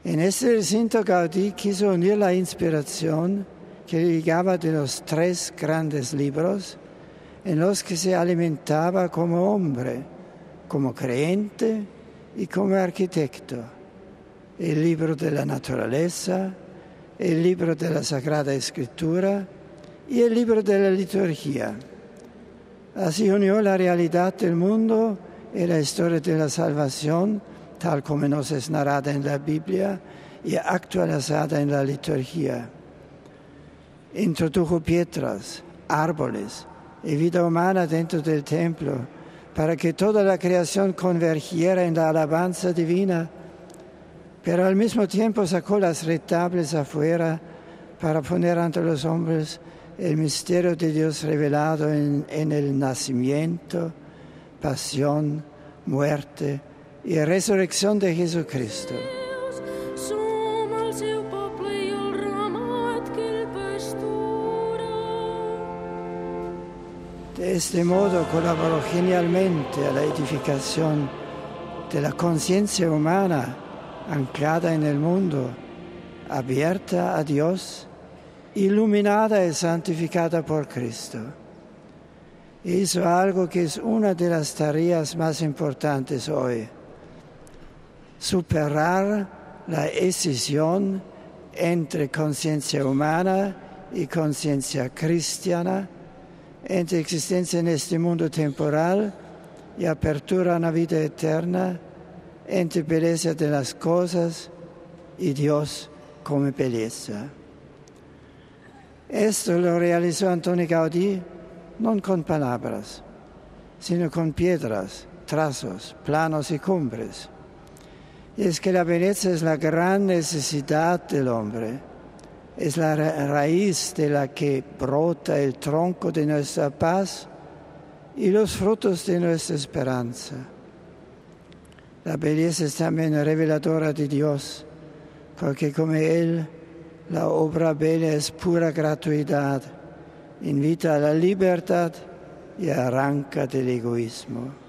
En este recinto Gaudí quiso unir la inspiración que llegaba de los 3 grandes libros en los que se alimentaba como hombre, como creyente y como arquitecto. El libro de la naturaleza, el libro de la Sagrada Escritura y el libro de la liturgia. Así unió la realidad del mundo y la historia de la salvación, tal como nos es narrada en la Biblia y actualizada en la liturgia. Introdujo piedras, árboles y vida humana dentro del templo para que toda la creación convergiera en la alabanza divina, pero al mismo tiempo sacó las retablos afuera para poner ante los hombres el misterio de Dios revelado en el nacimiento, pasión, muerte y resurrección de Jesucristo. De este modo colaboró genialmente a la edificación de la conciencia humana anclada en el mundo, abierta a Dios, iluminada y santificada por Cristo. Hizo algo que es una de las tareas más importantes hoy: superar la escisión entre conciencia humana y conciencia cristiana, entre existencia en este mundo temporal y apertura a una vida eterna, entre belleza de las cosas y Dios como belleza. Esto lo realizó Antonio Gaudí no con palabras, sino con piedras, trazos, planos y cumbres. Y es que la belleza es la gran necesidad del hombre, es la raíz de la que brota el tronco de nuestra paz y los frutos de nuestra esperanza. La belleza es también reveladora de Dios, porque como Él, la obra bella es pura gratuidad, invita a la libertad y arranca del egoísmo.